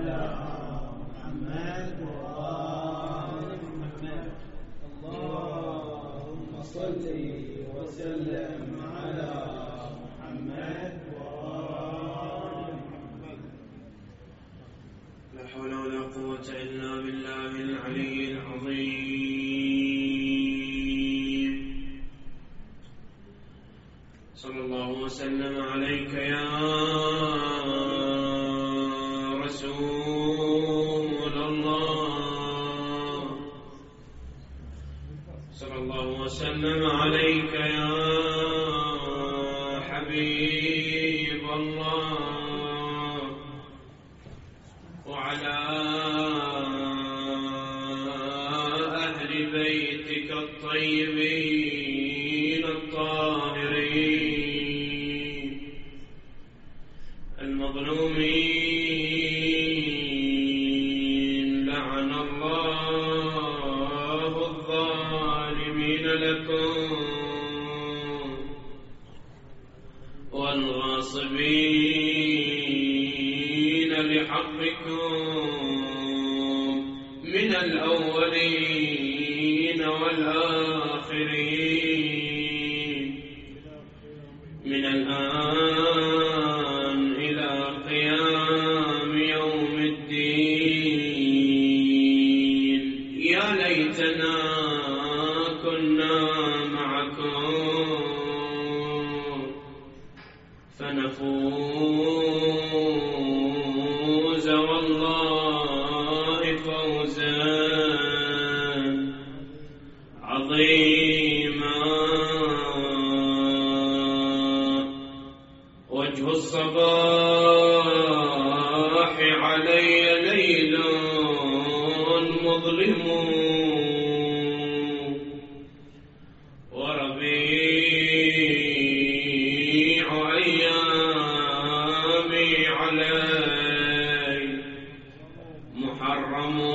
على محمد وآل محمد. اللهم صل وسلم على محمد وآل محمد. لا حول ولا قوة إلا بالله العلي العظيم. صلى الله وسلم عليك يا رسول الله. صلى الله وسلم عليك يا حبيب الله، وعلى أهل بيتك الطيبين الطاهرين المظلومين. لعن الله الظالمين لكم والغاصبين لحقكم من الأولين والآخرين، من الآن إلى قيام يوم الدين. يا ليتنا كنا معكم فنفوز والله فوزا عظيما. وجه الصباح علي ليل مظلم، وربيع أيامي علي محرم،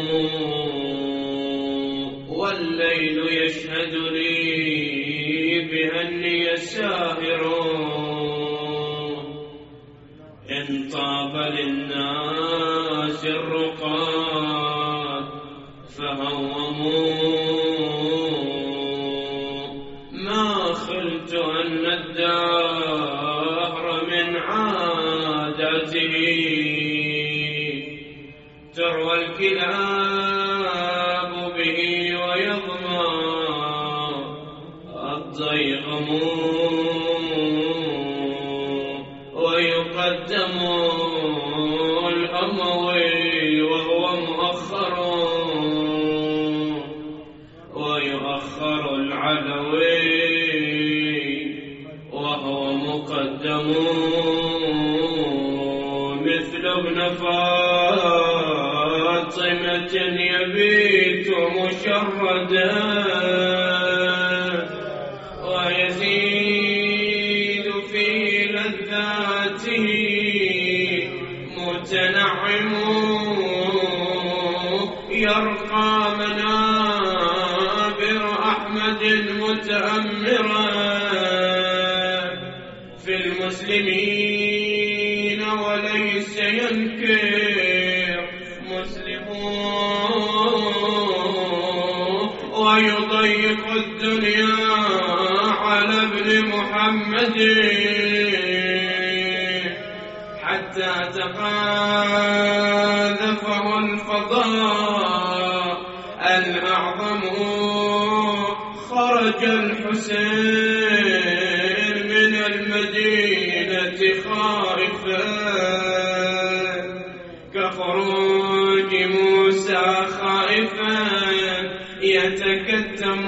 والليل يشهد لي بأني ساهر. إن طاب للناس الرقاد فهوموا، ما خلت أن الدهر من عادته تروى الكلاب به ويظمى الضيغم، ويقدم الأموي وهو مؤخر، ويؤخر العلوي وهو مقدم. مثل ابن فاطمة يبيت مشردا، ويزيد في لذاته متنعم، يرقى منابر أحمد متأمرا في المسلمين، وليس ينكر مسلمون، ويضيق الدنيا على ابن محمد حتى تقاذفه الفضاء الأعظم. خرج الحسين من المدينة خائفا كخروج موسى خائفا يتكتم،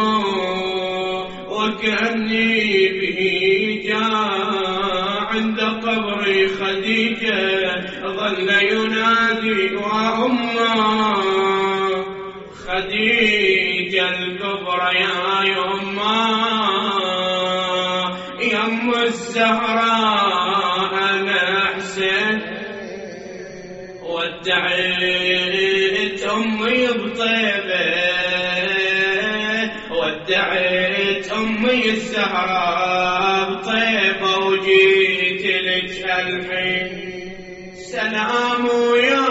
وكأني به جاء عند قبر خديجة ظل ينادي وأمه خديجة الكبرى يا يما يم الزهراء أنا أحسن. ودعيت أمي بطيبة، ودعيت أمي الزهراء بطيبة، وجيت لك الحين سلام يا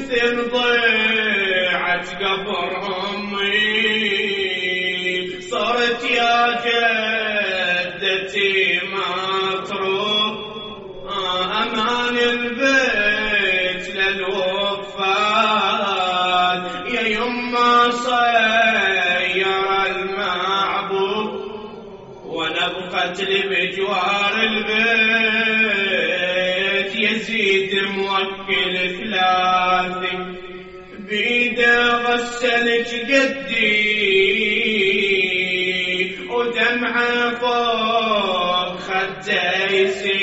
مثل ضيعة قبر أمي صرت يا جدتي مطروب أمان البيت للوفات يا يما صير المعبود ونبقت لي بجوار البيت يزيد موكل ثلاثي بيده غسلت جدي ودمعه فوق خديسي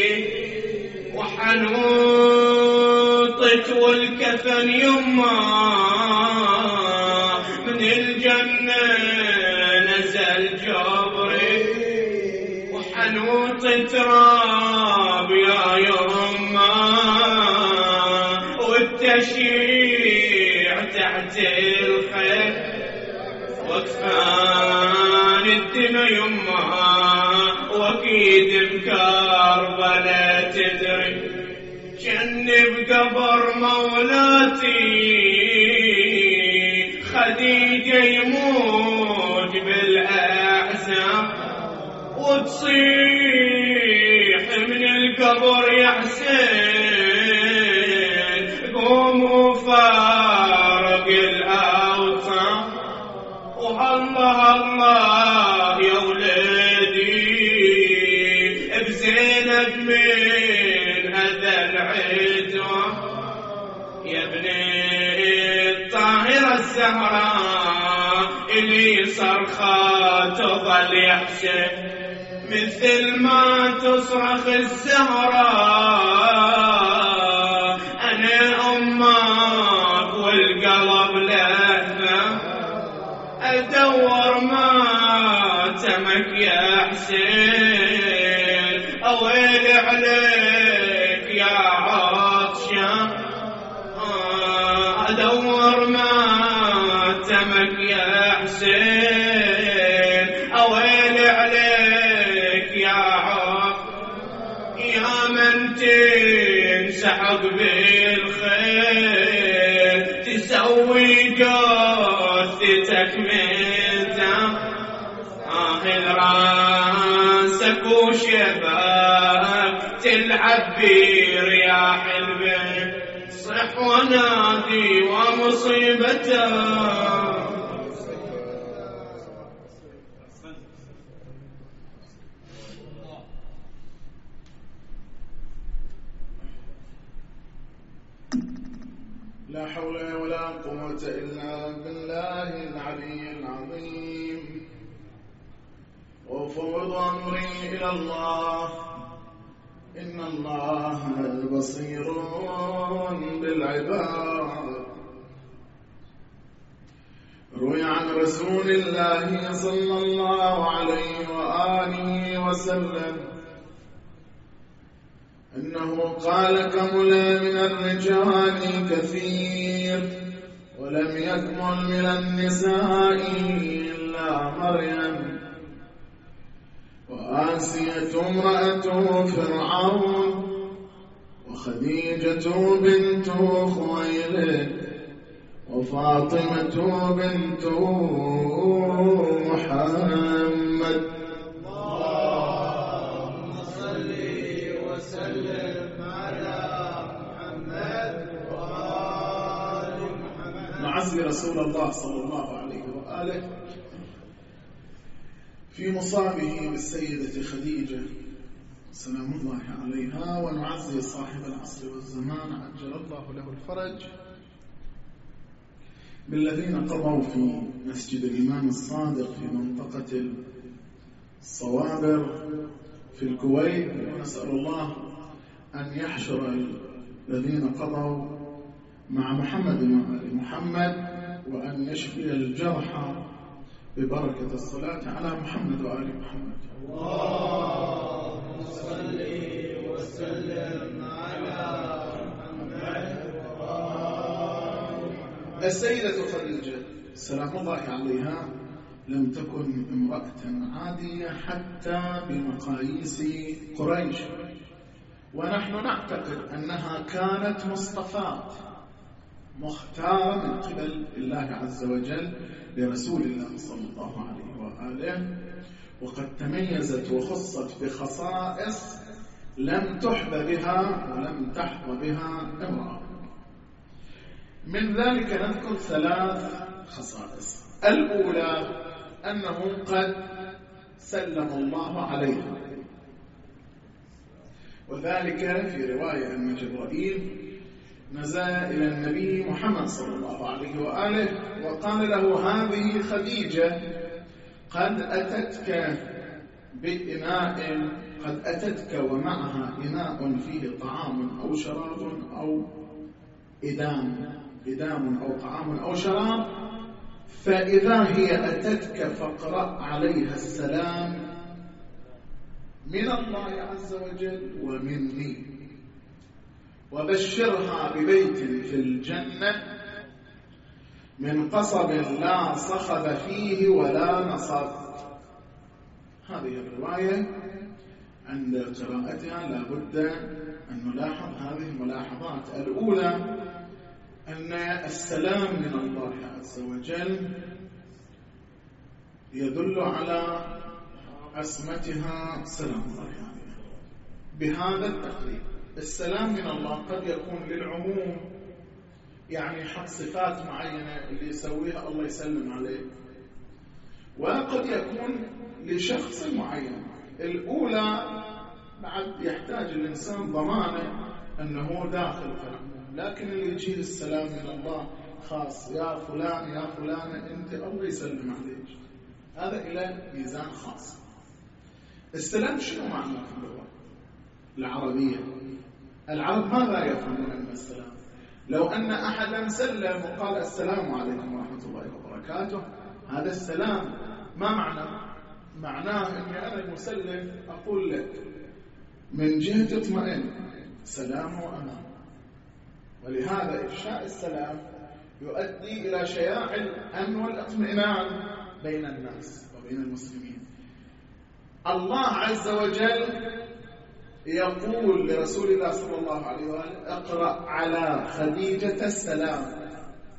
وحنوطت والكفن يما من الجنة نزل جبري وحنوطت تراب يا يما والتشيع تحت الخير وكفان الدم يما واكيد بكربلاء تدري جنب قبر مولاتي خديجة يموت بالأحزان وتصيح من القبر يا حسين قوم وفارق الأوطان والله الله يا ولدي بزينب من هذا العدوى يا ابني الطاهرة الزهراء اللي صرخة تظل يحشي مثل ما تصرخ الزهراء أنا أمك والقلب لهفة أدور ماتمك يا حسين أويل عليك يا عطشة أدور ماتمك يا حسين أويل عليك يا من تنسحق بالخير تسوي جثتك ميتة راسك وشباب تلعب برياح البيت صح ونادي ومصيبته لا حول ولا قوة إلا بالله العلي العظيم وأفوض أمري إلى الله إن الله بصير بالعباد. روي عن رسول الله صلى الله عليه وآله وسلم أنه قال كمل من الرجال كثير ولم يكمل من النساء إلا مريم وآسية امرأة فرعون وخديجة بنت خويلد وفاطمة بنت محمد. اللهم صل وسلم على محمد وآل محمد. نعزي رسول الله صلى الله عليه وآله في مصابه بالسيدة خديجة سلام الله عليها، ونعزي صاحب العصر والزمان عجل الله له الفرج بالذين قضوا في مسجد الإمام الصادق في منطقة الصوابر في الكويت، ونسأل الله أن يحشر الذين قضوا مع محمد وآل محمد وأن يشفي الجرحى ببركة الصلاة على محمد وآل محمد. اللهم صل وسلم على محمد وآل محمد. السيدة خديجة سلام الله عليها لم تكن امرأة عادية حتى بمقاييس قريش، ونحن نعتقد أنها كانت مصطفاة مختارة من قبل الله عز وجل لرسول الله صلى الله عليه وآله، وقد تميزت وخصت بخصائص لم تحظى بها ولم تحظى بها امرأة. من ذلك نذكر 3 خصائص. الأولى أنه قد سلم الله عليها، وذلك في رواية أن جبرائيل نزل إلى النبي محمد صلى الله عليه وآله وقال له: هذه خديجة قد أتتك بإناء، قد أتتك ومعها إناء فيه طعام أو شراب أو إدام أو طعام أو شراب، فإذا هي أتتك فاقرأ عليها السلام من الله عز وجل ومني، وبشرها ببيت في الجنة من قصب لا صخب فيه ولا نصب. هذه الرواية عند قراءتها لا بد أن نلاحظ هذه الملاحظات. الأولى أن السلام من الله عز وجل يدل على عصمتها سلام الله عليها. بهذا التقريب السلام من الله قد يكون للعموم، يعني حق صفات معينة اللي يسويها الله يسلم عليه، وقد يكون لشخص معين. الأولى بعد يحتاج الإنسان ضمانه أنه داخل في العموم، لكن اللي يجي السلام من الله خاص، يا فلان يا فلانة أنت الله يسلم عليك، هذا إلى ميزان خاص. السلام شنو معنى في اللغة العربية؟ العرب ماذا يفهمون من السلام؟ لو أن أحدا سلم وقال السلام عليكم ورحمة الله وبركاته، هذا السلام ما معناه؟ معناه أني أنا المسلم أقول لك من جهة اطمئن، سلام وأمان. ولهذا إفشاء السلام يؤدي إلى شياع الأمن والاطمئنان بين الناس وبين المسلمين. الله عز وجل يقول لرسول الله صلى الله عليه وآله: اقرأ على خديجة السلام،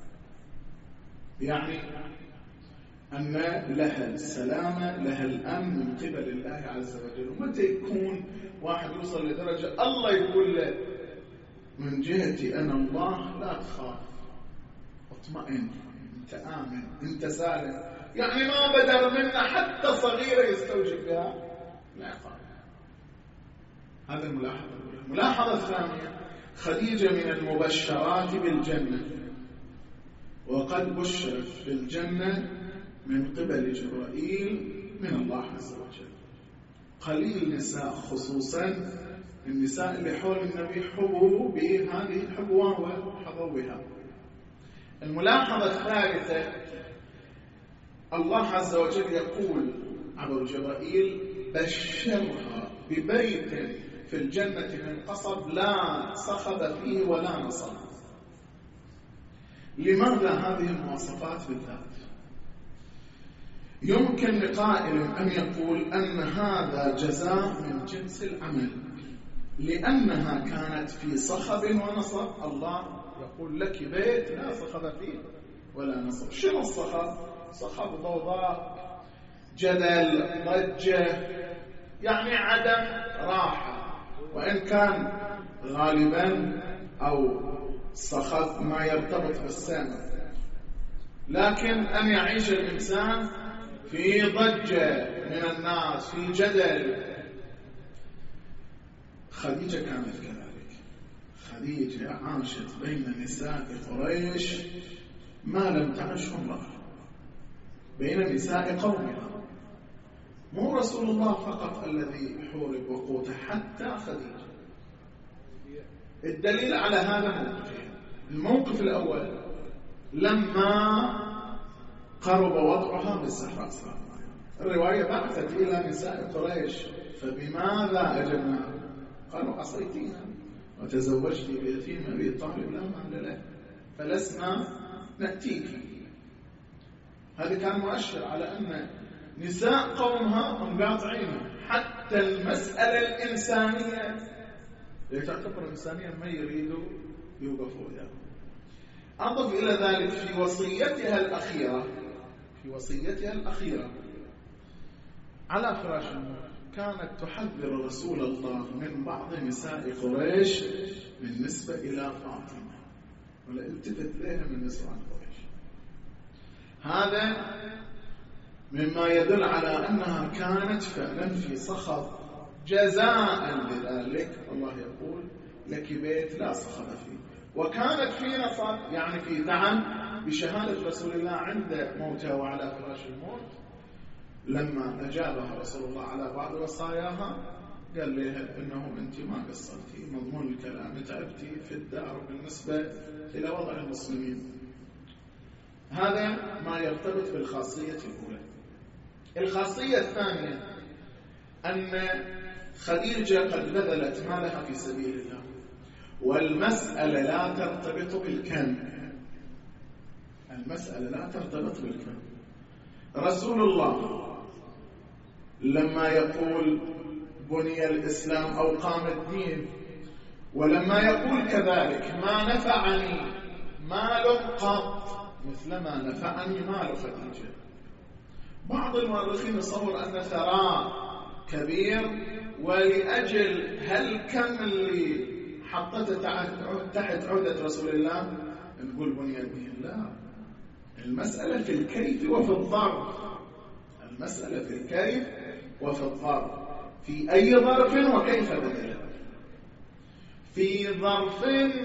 يعني أن لها السلامة، لها الأمن من قبل الله عز وجل. ومتى يكون واحد يوصل لدرجة الله يقول له من جهتي أنا الله لا تخاف، اطمئن، أنت آمن، أنت سالم، يعني ما بدر منا حتى صغيرة يستوجب بها لا يقال. هذا الملاحظة الأولى. الملاحظة الثانية: خديجة من المبشرات بالجنة، وقد بشرت بالجنة من قبل جبرائيل من الله عز وجل. قليل نساء، خصوصا النساء اللي حول النبي، حبوا بهذه الحبوة وحظوا بها. الملاحظة الثالثة: الله عز وجل يقول عبر جبرائيل: بشرها ببيت في الجنة من قصب لا صخب فيه ولا نصب. لماذا هذه المواصفات بالذات؟ يمكن لقائل أن يقول أن هذا جزاء من جنس العمل، لأنها كانت في صخب ونصب. الله يقول لك بيت لا صخب فيه ولا نصب. شنو الصخب؟ صخب ضوضاء، جدل، ضجة، يعني عدم راحة. وإن كان غالبا أو صخب ما يرتبط بالسمع، لكن أن يعيش الإنسان في ضجة من الناس، في جدل. خديجة كانت كذلك. خديجة عاشت بين نساء قريش ما لم تعش امرأة، بين نساء قومها. مو رسول الله فقط الذي حورب وقوته، حتى خديجة. الدليل على هذا موقفين. الموقف الأول: لما قرب وضعها بالصحراء، الرواية بعثت إلى نساء قريش: فبماذا أجبنا؟ قالوا: عصيتينا وتزوجت بيتيم أبي طالب لا مال له فلسنا نأتيك. هذا كان مؤشر على أن نساء قومها منقاطعين. حتى المسألة الإنسانية اللي تعتبر إنسانية ما يريدوا يوقفوا لها. أضف إلى ذلك في وصيتها الأخيرة على فراش الموت كانت تحذر رسول الله من بعض نساء قريش بالنسبة إلى فاطمة، ولا التفت لها من نساء قريش. هذا مما يدل على أنها كانت فعلا في صخب جزاء لذلك. الله يقول لك بيت لا صخب فيه، وكانت في نصب يعني في دعم بشهادة رسول الله عند موتها وعلى فراش الموت. لما أجابها رسول الله على بعض وصاياها قال لها إنه أنت ما قصرتي، مضمون الكلام تعبتي في الدار بالنسبة إلى وضع المسلمين. هذا ما يرتبط بالخاصية الأولى. الخاصية الثانية أن خديجة قد بذلت مالها في سبيل الله، والمسألة لا ترتبط بالكم. المسألة لا ترتبط بالكم. رسول الله لما يقول بني الإسلام أو قام الدين، ولما يقول كذلك ما نفعني مال قط مثل ما نفعني مال خديجة. بعض المؤرخين يصور أن ثراء كبير، ولأجل هل كم اللي حطته تحت عهدة رسول الله نقول بني الدين؟ لا، المسألة في الكيف وفي الظرف. المسألة في الكيف وفي الظرف، في أي ظرف وكيف بذلك. في ظرف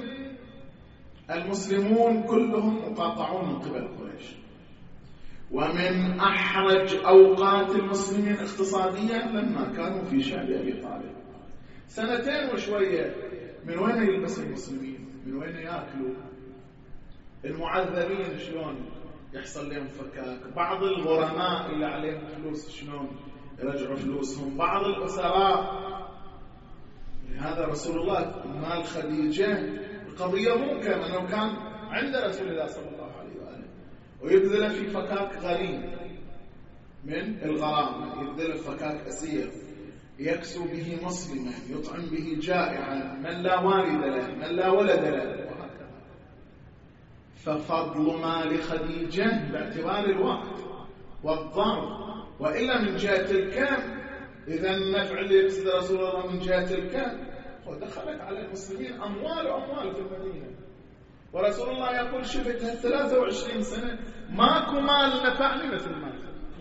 المسلمون كلهم مقاطعون من قبل قريش، ومن أحرج أوقات المسلمين اقتصاديا لما كانوا في شعب أبي طالب. 2 وشوية من وين يلبس المسلمين؟ من وين يأكلوا؟ المعذبين شلون يحصل لهم فكاك؟ بعض الغرماء اللي عليهم فلوس شلون يرجعوا فلوسهم؟ بعض الأسراء. لهذا رسول الله مال خديجة القضية ممكن أنه كان عند رسول الله صلى الله عليه وآله، ويبذل في فكاك غريم من الغرام، يبذل فكاك أسير يكسو به مسلما، يطعم به جائعا من لا والد له من لا ولد له، وهكذا. ففضل مال خديجة باعتبار الوقت والظرف، وإلا من جهة الكم إذا النفع اللي يقصد رسول الله من جهة الكم، ودخلت على المسلمين أموال في المدينة، ورسول الله يقول شفتها 23 سنة ماكو مال نفعني مثل مال.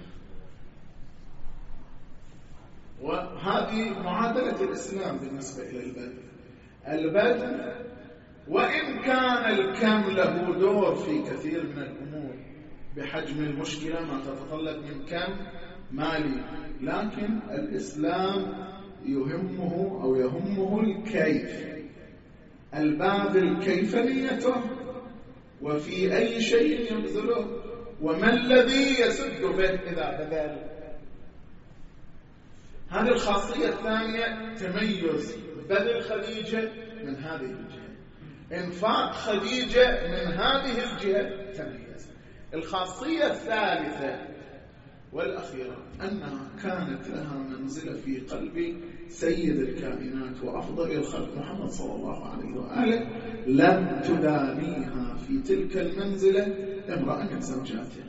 وهذه معادلة الإسلام بالنسبة إلى البذل. وإن كان الكم له دور في كثير من الأمور بحجم المشكلة ما تتطلب من كم مالي، لكن الإسلام يهمه الكيف. الباذل كيف نيته، وفي أي شيء يبذله، وما الذي يسد به إذا بذل. هذه الخاصية الثانية، تميز بذل خديجة من هذه الجهة، انفاق خديجة من هذه الجهة تميز. الخاصية الثالثة والأخيرة أنها كانت لها منزلة في قلب سيد الكائنات وأفضل الخلق محمد صلى الله عليه وآله، لم تدانيها في تلك المنزلة امرأة من زوجاتها.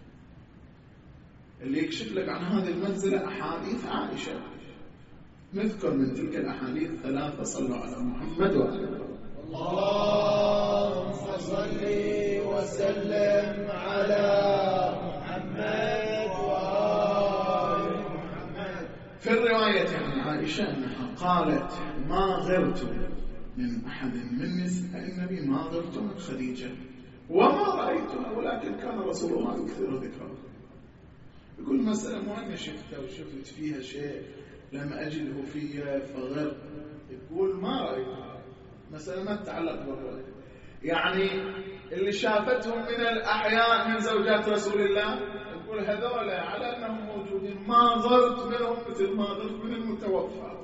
اللي يكشف لك عن هذه المنزلة أحاديث عائشة. نذكر من تلك الأحاديث 3. صلوا على محمد وآله. اللهم صل وسلم على محمد وآل محمد. في الرواية عن عائشة أنها قالت ما غرت من أحد من نساء النبي ما غرت من خديجة وما رأيتها، ولكن كان رسول الله يكثر ذكرها. يقول مسألة مو أني شفتها وشفت فيها شيء لم أجده فيها فغرت، يقول ما رأيتها، مسألة ما تتعلق بالرؤية. يعني اللي شافتهم من الأحياء من زوجات رسول الله يقول هذول على أنهم موجودين، ما غرت منهم مثل ما غرت من المتوفى.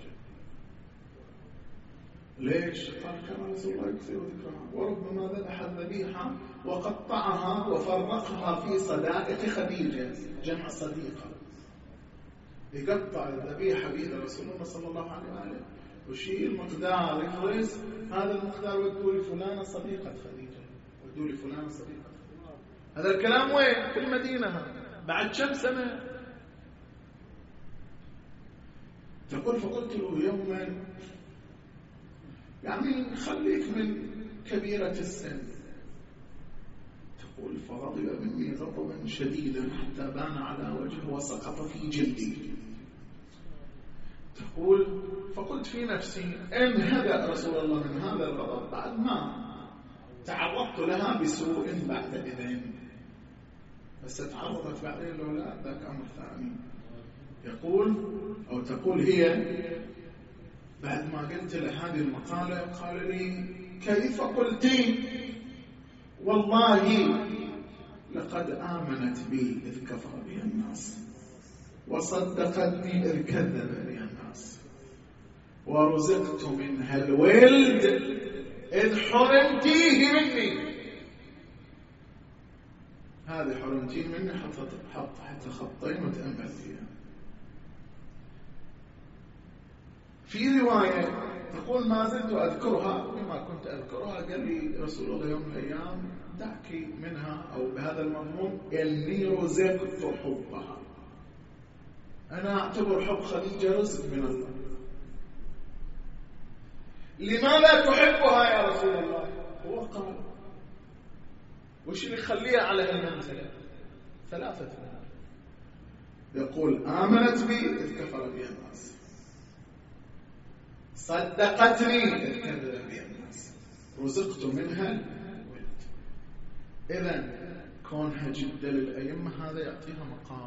ليش؟ قال كان رسول الله يكثر ذكرها، وربما ذبح الذبيحة وقطعها وفرقها في صدائق خديجة، جمع صديقة، يقطع الذبيحة بيد رسول الله صلى الله عليه وآله وشيل مقدار يفرز هذا المقدار ويقول فلانة صديقة خديجة ردوا لي فلان صديقة. هذا الكلام وين؟ في المدينة. بعد كم سنة؟ تقول فقلت له يوما يعني خليك من كبيرة السن. تقول فغضب مني غضبا شديدا حتى بان على وجهه وسقط في جلدي. تقول فقلت في نفسي إن هدأ رسول الله من هذا الغضب بعد ما تعرضت لها بسوء بعد إذن، بس تعرضت بعدين لو لا ذاك أمر ثاني. يقول أو تقول هي بعد ما قلت له هذه المقالة قال لي كيف قلتي؟ والله لقد آمنت بي إذ كفر بي الناس وصدقتني إذ كذب بي الناس ورزقت منها الولد إذ حرمتيه مني. هذه حرمتيه مني حتى خطين وتأمل فيها. في رواية تقول ما زلت أذكرها وما كنت أذكرها قال لي رسول الله يوم من الأيام دعك منها أو بهذا المضمون إني رزقت حبها. أنا أعتبر حب خديجة رزق من الله. لماذا تحبها يا رسول الله؟ هو قال وش اللي يخليها على المنزلة؟ ثلاثة منها. يقول آمنت بي إذ كفر بي الناس، صدقتني إذ كذب بي الناس، رزقت منها الولد. إذن كونها جدة للأئمة هذا يعطيها مقام.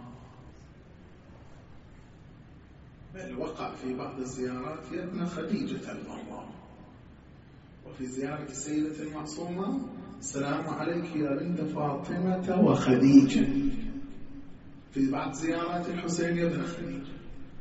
بل وقع في بعض الزيارات يا ابن خديجة الغراء، وفي زيارة السيدة المعصومة السلام عليك يا بنت فاطمة وخديجة. في بعض زيارات الحسين يا ابن خديجة.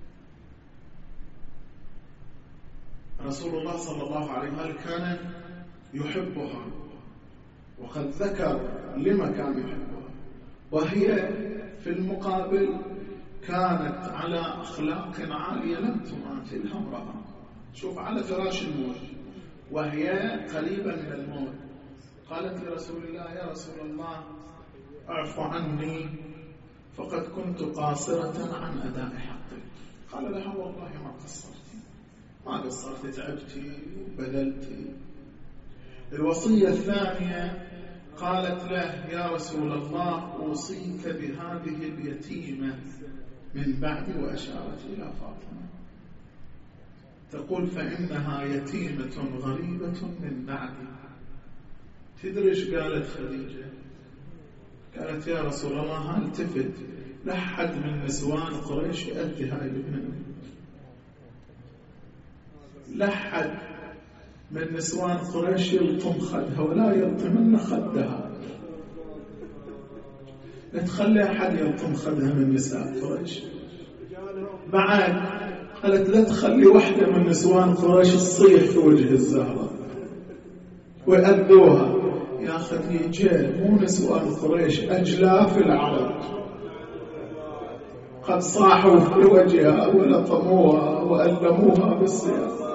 رسول الله صلى الله عليه وآله كان يحبها، وقد ذكر لما كان يحبها، وهي في المقابل كانت على أخلاق عالية لم تماثلها امرأة. شوف على فراش الموت وهي قريبة من الموت قالت لرسول الله يا رسول الله اعف عني فقد كنت قاصرة عن أداء حقي. قال لها والله ما قصرتي، ما قصرت، تعبتي وبذلتي. الوصية الثانية قالت له يا رسول الله أوصيك بهذه اليتيمة من بعد، وأشارت إلى فاطمة. تقول فإنها يتيمة غريبة من بعدي. تدري ايش قالت خديجة؟ قالت يا رسول الله التفت لحد من نسوان قريش يأتي هاي الابنة، لحد من نسوان قريش يلطم خدها ولا يلطمن خدها. لا تخلي أحد يلطم خدها من نساء قريش. بعد قالت لا تخلي واحدة من نسوان قريش تصيح في وجه الزهرة ويأذوها. يا خديجة مو نسوان قريش، أجلاف العرب قد صاحوا في وجهها ولطموها وألموها بالسياف.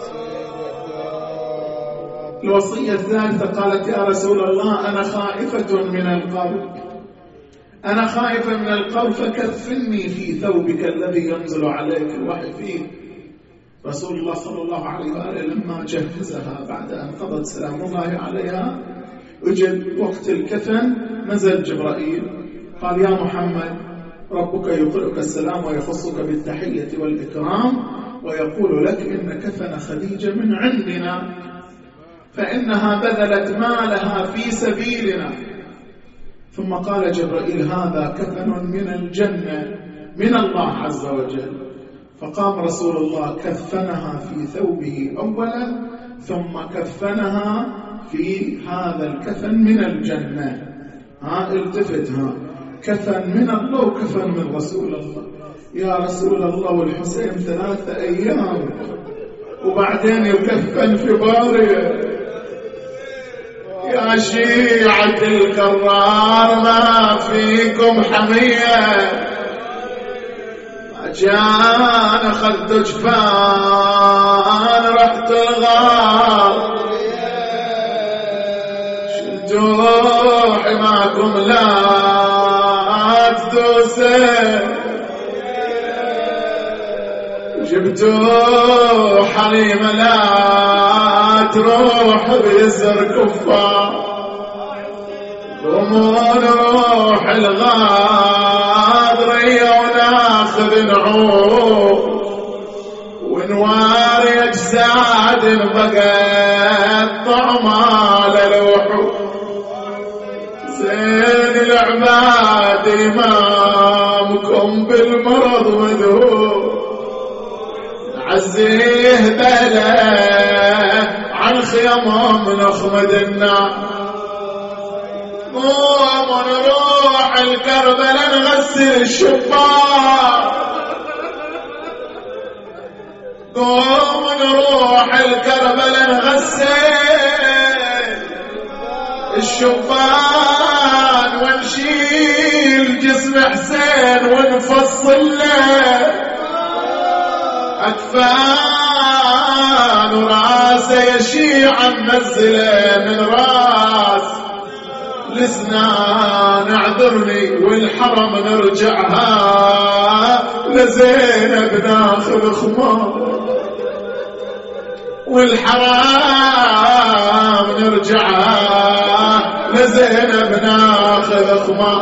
الوصية الثالثة قالت يا رسول الله أنا خائفة من القبر، أنا خائفة من القبر فكفني في ثوبك الذي ينزل عليك الوحي فيه. رسول الله صلى الله عليه وآله لما جهزها بعد أن قضت سلام الله عليها وجد وقت الكفن نزل جبرائيل قال يا محمد ربك يقرئك السلام ويخصك بالتحية والإكرام ويقول لك إن كفن خديجة من عندنا فإنها بذلت مالها في سبيلنا. ثم قال جبرائيل هذا كفن من الجنة من الله عز وجل. فقام رسول الله كفنها في ثوبه أولا ثم كفنها في هذا الكفن من الجنة. التفتها كفن من الله وكفن من رسول الله. يا رسول الله والحسين 3 أيام وبعدين يكفن في بارية. يا شيعة الكرار ما فيكم حمية، جان أخذت جفان رحت الغار شلتوا معاكم لا تدوسه، جبتوا حريمة لا تروح بيسر كفار، ونروح الغاضرية وناخذ نعوم ونواري اجساد بقت طعمة للوحوش. زين العباد امامكم بالمرض مذهول، عزيه بلا عن خيامهم نخمد النار. قوم نروح الكربلاء نغسل الشبان، قوم نروح الكربلاء نغسل الشبان، ونشيل جسم حسين ونفصل له أكفان، وراسه يشيع ننزله من راس لسنان. اعذرني والحرم نرجعها لزينب ناخذ خمار، والحرام نرجعها لزينب ناخذ خمار.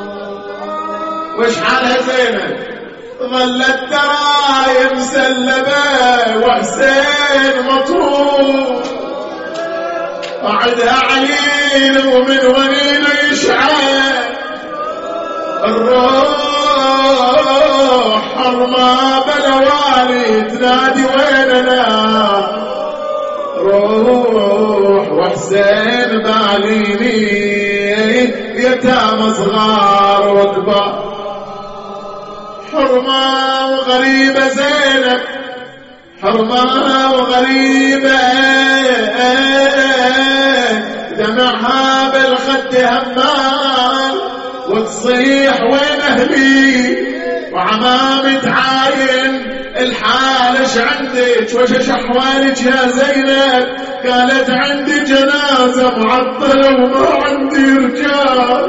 وش حالها زينب؟ ظلت ترايم مسلبة وحسين مطروح، وعدها عليل ومن ونين يشعل الروح. حرمة بلا والي تنادي ويننا روح، وحسين باليني يتامى صغار وكبار. حرمة وغريبة زينب، حرمة وغريبة دمعها بالخد همال، وتصيح وين أهلي وعمامي تعاين الحال. ايش عندك وش احوالك يا زينب؟ قالت عندي جنازة معطلة وما عندي رجال.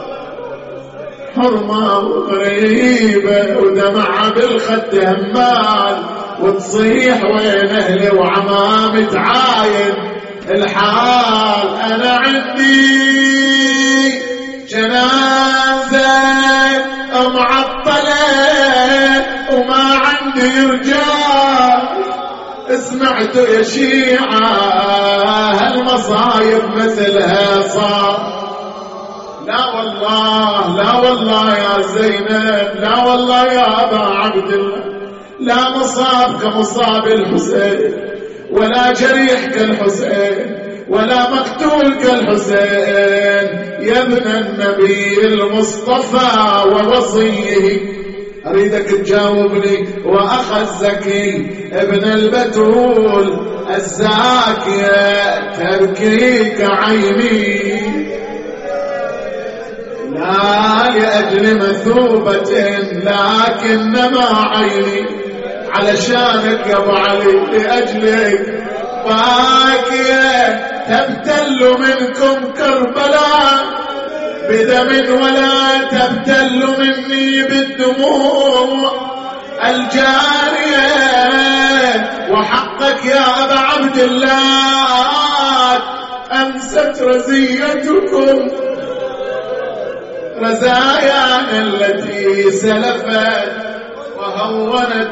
حرمة وغريبة ودمعها بالخد همال، وتصيح وين أهلي وعمامي تعاين الحال. أنا عندي جنازة معطلة وما عندي رجال. سمعتوا يا شيعة هالمصايب مثلها صار؟ لا والله لا والله يا زينب، لا والله يا أبا عبد الله، لا مصاب كمصاب الحسين، ولا جريح كالحسين، ولا مقتول كالحسين. يا ابن النبي المصطفى ووصيه، أريدك تجاوبني. وأخ الزكي ابن البتول الزاكية تبكيك عيني، لا لأجل مثوبة لكنما عيني علشانك يا ابو علي، لأجلك باكية تبتل منكم كربلاء بدم، ولا تبتل مني بالدموع الجارية. وحقك يا أبا عبد الله أمست رزيتكم رزايانا التي سلفت وهونت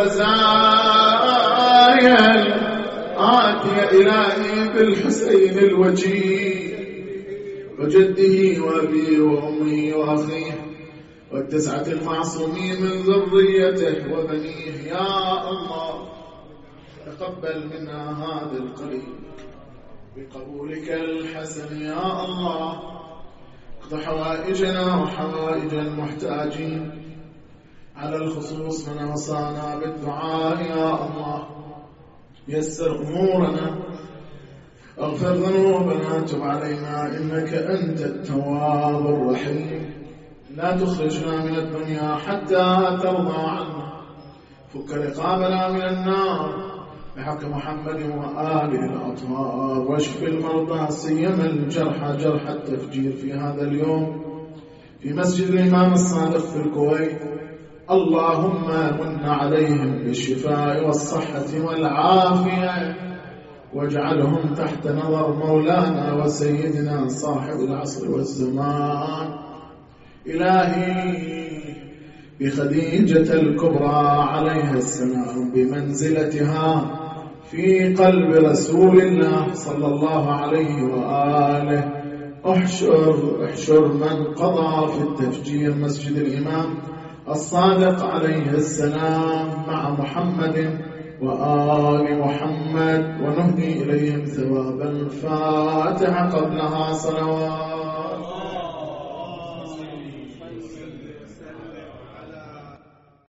الرزايا الآتية إلهي بالحسين الوجيه وجده وأبيه وأمه وأخيه والتسعة المعصومين من ذريته وبنيه. يا الله تقبل منا هذا القليل بقبولك الحسن. يا الله اقض حوائجنا وحوائج المحتاجين، على الخصوص من أوصانا بالدعاء. يا الله يسر أمورنا، اغفر ذنوبنا، تب علينا إنك أنت التواب الرحيم. لا تخرجنا من الدنيا حتى ترضى عنا، فك رقابنا من النار، بحق محمد وآله الأطهار، واشف المرضى سيما الجرحى جرح التفجير في هذا اليوم في مسجد الإمام الصادق في الكويت. اللهم من عليهم بالشفاء والصحة والعافية، واجعلهم تحت نظر مولانا وسيدنا صاحب العصر والزمان. إلهي بخديجة الكبرى عليها السلام بمنزلتها في قلب رسول الله صلى الله عليه وآله، احشر من قضى في التفجير مسجد الإمام الصادق عليه السلام مع محمد وآل محمد، ونهدي إليهم ثواب الفاتحة قبلها صلوات.